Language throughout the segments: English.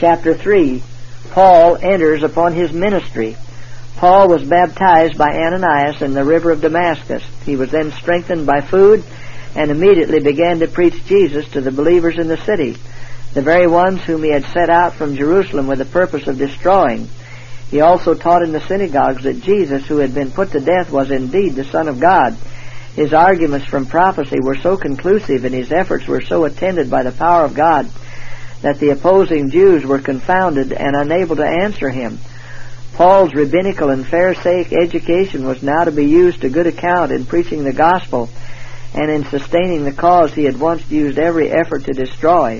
chapter 3, Paul enters upon his ministry. Paul was baptized by Ananias in the river of Damascus. He was then strengthened by food and immediately began to preach Jesus to the believers in the city, the very ones whom he had set out from Jerusalem with the purpose of destroying. He also taught in the synagogues that Jesus, who had been put to death, was indeed the Son of God. His arguments from prophecy were so conclusive and his efforts were so attended by the power of God that the opposing Jews were confounded and unable to answer him. Paul's rabbinical and Pharisaic education was now to be used to good account in preaching the gospel and in sustaining the cause he had once used every effort to destroy.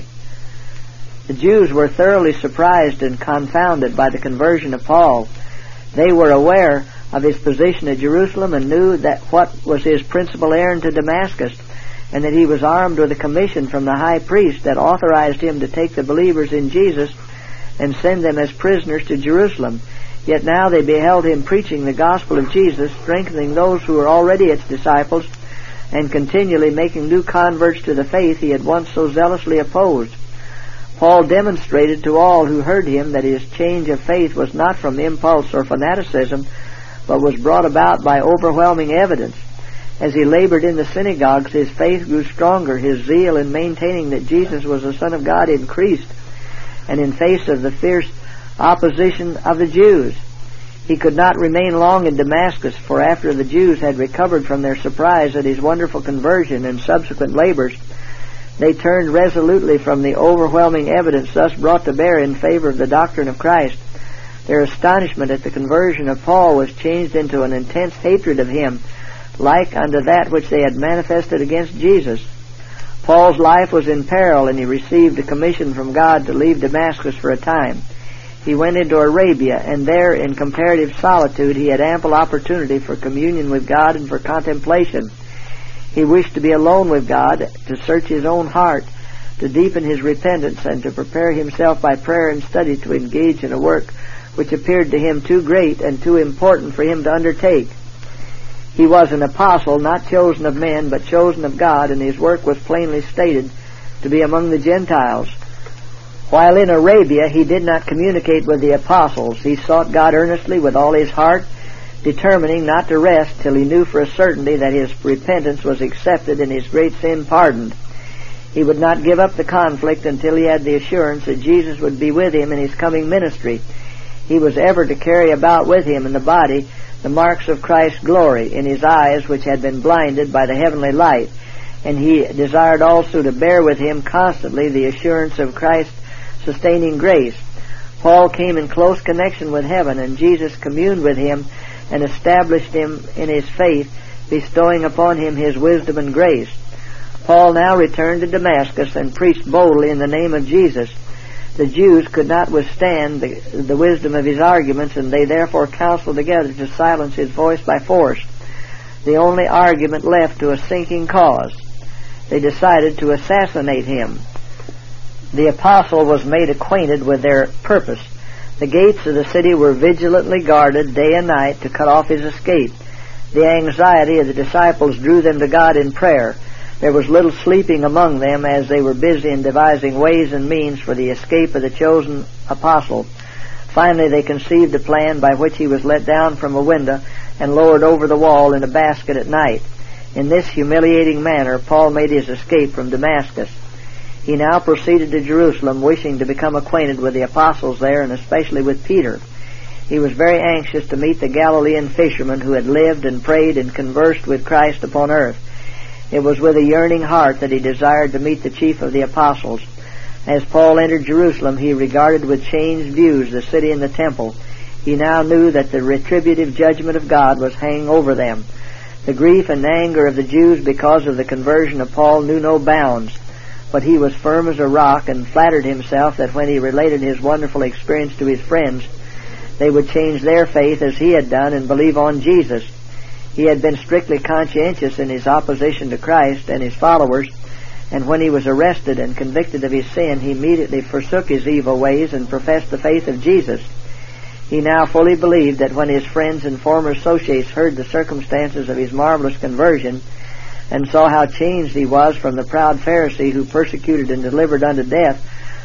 The Jews were thoroughly surprised and confounded by the conversion of Paul. They were aware of his position at Jerusalem and knew that what was his principal errand to Damascus, and that he was armed with a commission from the high priest that authorized him to take the believers in Jesus and send them as prisoners to Jerusalem. Yet now they beheld him preaching the gospel of Jesus, strengthening those who were already its disciples, and continually making new converts to the faith he had once so zealously opposed. Paul demonstrated to all who heard him that his change of faith was not from impulse or fanaticism, but was brought about by overwhelming evidence. As he labored in the synagogues, his faith grew stronger, his zeal in maintaining that Jesus was the Son of God increased, and in face of the fierce opposition of the Jews, he could not remain long in Damascus, for after the Jews had recovered from their surprise at his wonderful conversion and subsequent labors, they turned resolutely from the overwhelming evidence thus brought to bear in favor of the doctrine of Christ. Their astonishment at the conversion of Paul was changed into an intense hatred of him, like unto that which they had manifested against Jesus. Paul's life was in peril, and he received a commission from God to leave Damascus for a time. He went into Arabia, and there, in comparative solitude, he had ample opportunity for communion with God and for contemplation. He wished to be alone with God, to search his own heart, to deepen his repentance, and to prepare himself by prayer and study to engage in a work which appeared to him too great and too important for him to undertake. He was an apostle, not chosen of men, but chosen of God, and his work was plainly stated to be among the Gentiles. While in Arabia, he did not communicate with the apostles. He sought God earnestly with all his heart, determining not to rest till he knew for a certainty that his repentance was accepted and his great sin pardoned. He would not give up the conflict until he had the assurance that Jesus would be with him in his coming ministry. He was ever to carry about with him in the body the marks of Christ's glory in his eyes, which had been blinded by the heavenly light, and he desired also to bear with him constantly the assurance of Christ's sustaining grace. Paul came in close connection with heaven, and Jesus communed with him and established him in his faith, bestowing upon him his wisdom and grace. Paul now returned to Damascus and preached boldly in the name of Jesus. The Jews could not withstand the wisdom of his arguments, and they therefore counseled together to silence his voice by force, the only argument left to a sinking cause. They decided to assassinate him. The apostle was made acquainted with their purpose. The gates of the city were vigilantly guarded day and night to cut off his escape. The anxiety of the disciples drew them to God in prayer. There was little sleeping among them as they were busy in devising ways and means for the escape of the chosen apostle. Finally, they conceived a plan by which he was let down from a window and lowered over the wall in a basket at night. In this humiliating manner, Paul made his escape from Damascus. He now proceeded to Jerusalem, wishing to become acquainted with the apostles there, and especially with Peter. He was very anxious to meet the Galilean fishermen who had lived and prayed and conversed with Christ upon earth. It was with a yearning heart that he desired to meet the chief of the apostles. As Paul entered Jerusalem, he regarded with changed views the city and the temple. He now knew that the retributive judgment of God was hanging over them. The grief and anger of the Jews because of the conversion of Paul knew no bounds, but he was firm as a rock and flattered himself that when he related his wonderful experience to his friends, they would change their faith as he had done and believe on Jesus. He had been strictly conscientious in his opposition to Christ and his followers, and when he was arrested and convicted of his sin, he immediately forsook his evil ways and professed the faith of Jesus. He now fully believed that when his friends and former associates heard the circumstances of his marvelous conversion and saw how changed he was from the proud Pharisee who persecuted and delivered unto death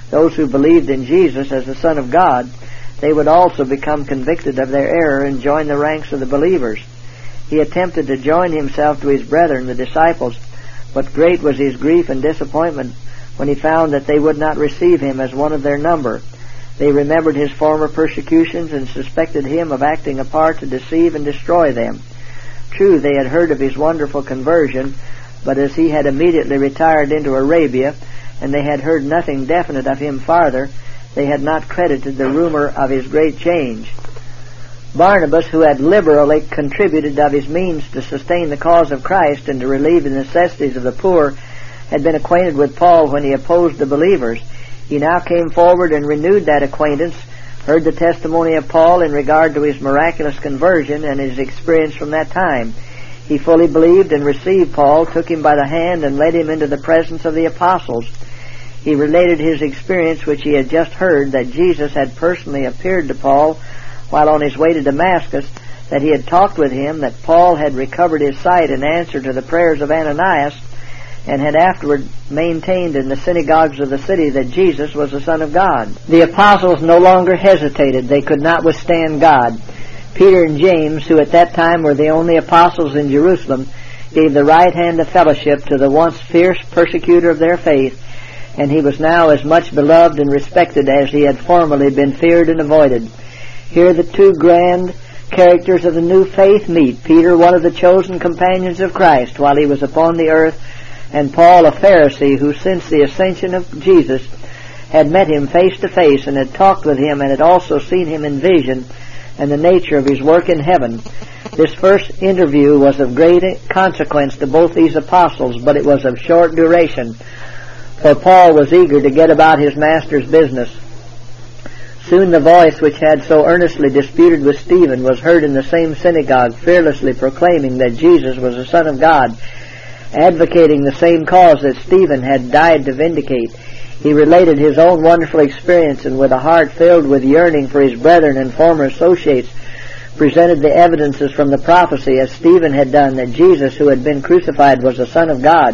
those who believed in Jesus as the Son of God, they would also become convicted of their error and join the ranks of the believers. He attempted to join himself to his brethren, the disciples, but great was his grief and disappointment when he found that they would not receive him as one of their number. They remembered his former persecutions and suspected him of acting a part to deceive and destroy them. True, they had heard of his wonderful conversion, but as he had immediately retired into Arabia, and they had heard nothing definite of him farther, they had not credited the rumor of his great change. Barnabas, who had liberally contributed of his means to sustain the cause of Christ and to relieve the necessities of the poor, had been acquainted with Paul when he opposed the believers. He now came forward and renewed that acquaintance, heard the testimony of Paul in regard to his miraculous conversion and his experience from that time. He fully believed and received Paul, took him by the hand, and led him into the presence of the apostles. He related his experience, which he had just heard, that Jesus had personally appeared to Paul while on his way to Damascus, that he had talked with him, that Paul had recovered his sight in answer to the prayers of Ananias, and had afterward maintained in the synagogues of the city that Jesus was the Son of God. The apostles no longer hesitated. They could not withstand God. Peter and James, who at that time were the only apostles in Jerusalem, gave the right hand of fellowship to the once fierce persecutor of their faith, and he was now as much beloved and respected as he had formerly been feared and avoided. Here the two grand characters of the new faith meet. Peter, one of the chosen companions of Christ while he was upon the earth, and Paul, a Pharisee, who since the ascension of Jesus had met him face to face and had talked with him and had also seen him in vision and the nature of his work in heaven. This first interview was of great consequence to both these apostles, but it was of short duration, for Paul was eager to get about his master's business. Soon the voice which had so earnestly disputed with Stephen was heard in the same synagogue, fearlessly proclaiming that Jesus was the Son of God, advocating the same cause that Stephen had died to vindicate. He related his own wonderful experience, and with a heart filled with yearning for his brethren and former associates, presented the evidences from the prophecy, as Stephen had done, that Jesus, who had been crucified, was the Son of God.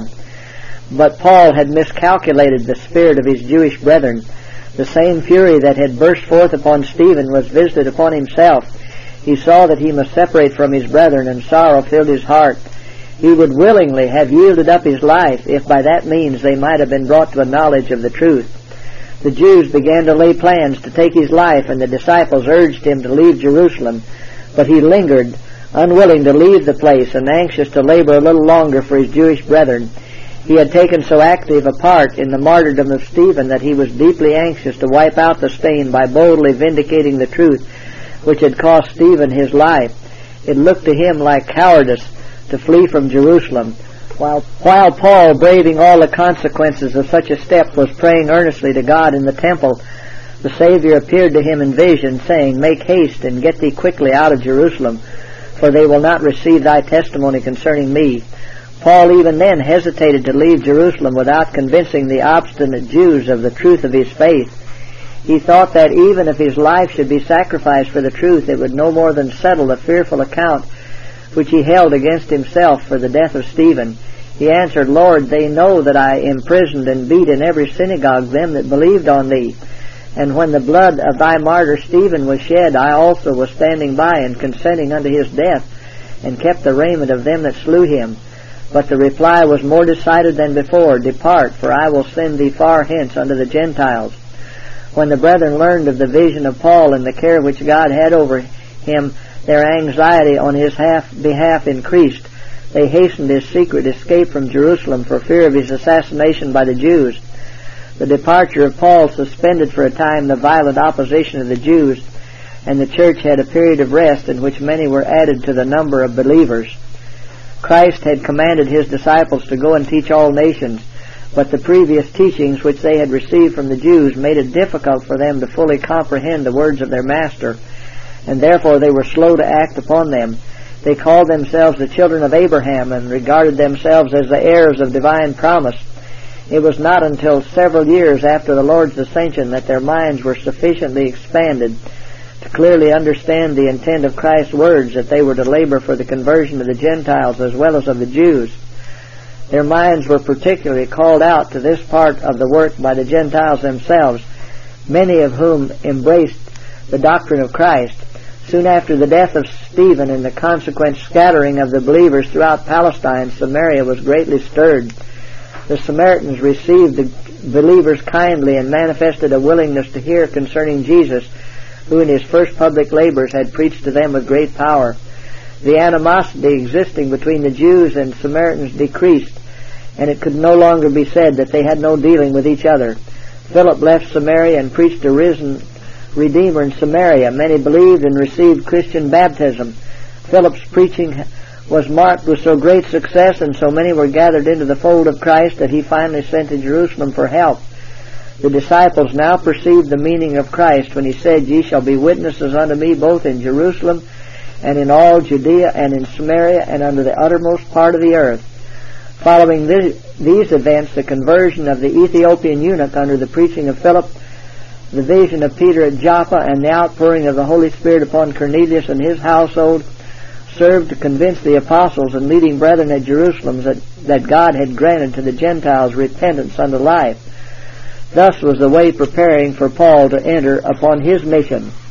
But Paul had miscalculated the spirit of his Jewish brethren. The same fury that had burst forth upon Stephen was visited upon himself. He saw that he must separate from his brethren, and sorrow filled his heart. He would willingly have yielded up his life if by that means they might have been brought to a knowledge of the truth. The Jews began to lay plans to take his life, and the disciples urged him to leave Jerusalem, but he lingered, unwilling to leave the place and anxious to labor a little longer for his Jewish brethren. He had taken so active a part in the martyrdom of Stephen that he was deeply anxious to wipe out the stain by boldly vindicating the truth which had cost Stephen his life. It looked to him like cowardice to flee from Jerusalem. While Paul, braving all the consequences of such a step, was praying earnestly to God in the temple, the Savior appeared to him in vision, saying, "Make haste and get thee quickly out of Jerusalem, for they will not receive thy testimony concerning me." Paul even then hesitated to leave Jerusalem without convincing the obstinate Jews of the truth of his faith. He thought that even if his life should be sacrificed for the truth, it would no more than settle the fearful account which he held against himself for the death of Stephen. He answered, "Lord, they know that I imprisoned and beat in every synagogue them that believed on thee. And when the blood of thy martyr Stephen was shed, I also was standing by and consenting unto his death, and kept the raiment of them that slew him." But the reply was more decided than before, "Depart, for I will send thee far hence unto the Gentiles." When the brethren learned of the vision of Paul and the care which God had over him, their anxiety on his behalf increased. They hastened his secret escape from Jerusalem for fear of his assassination by the Jews. The departure of Paul suspended for a time the violent opposition of the Jews, and the church had a period of rest in which many were added to the number of believers. Christ had commanded his disciples to go and teach all nations, but the previous teachings which they had received from the Jews made it difficult for them to fully comprehend the words of their Master, and therefore they were slow to act upon them. They called themselves the children of Abraham and regarded themselves as the heirs of divine promise. It was not until several years after the Lord's ascension that their minds were sufficiently expanded to clearly understand the intent of Christ's words, that they were to labor for the conversion of the Gentiles as well as of the Jews. Their minds were particularly called out to this part of the work by the Gentiles themselves, many of whom embraced the doctrine of Christ. Soon after the death of Stephen and the consequent scattering of the believers throughout Palestine, Samaria was greatly stirred. The Samaritans received the believers kindly and manifested a willingness to hear concerning Jesus, who in his first public labors had preached to them with great power. The animosity existing between the Jews and Samaritans decreased, and it could no longer be said that they had no dealing with each other. Philip left Samaria and preached a risen Redeemer in Samaria. Many believed and received Christian baptism. Philip's preaching was marked with so great success, and so many were gathered into the fold of Christ, that he finally sent to Jerusalem for help. The disciples now perceived the meaning of Christ when he said, "Ye shall be witnesses unto me both in Jerusalem and in all Judea and in Samaria and unto the uttermost part of the earth." Following these events, the conversion of the Ethiopian eunuch under the preaching of Philip, the vision of Peter at Joppa, and the outpouring of the Holy Spirit upon Cornelius and his household served to convince the apostles and leading brethren at Jerusalem that God had granted to the Gentiles repentance unto life. Thus was the way preparing for Paul to enter upon his mission.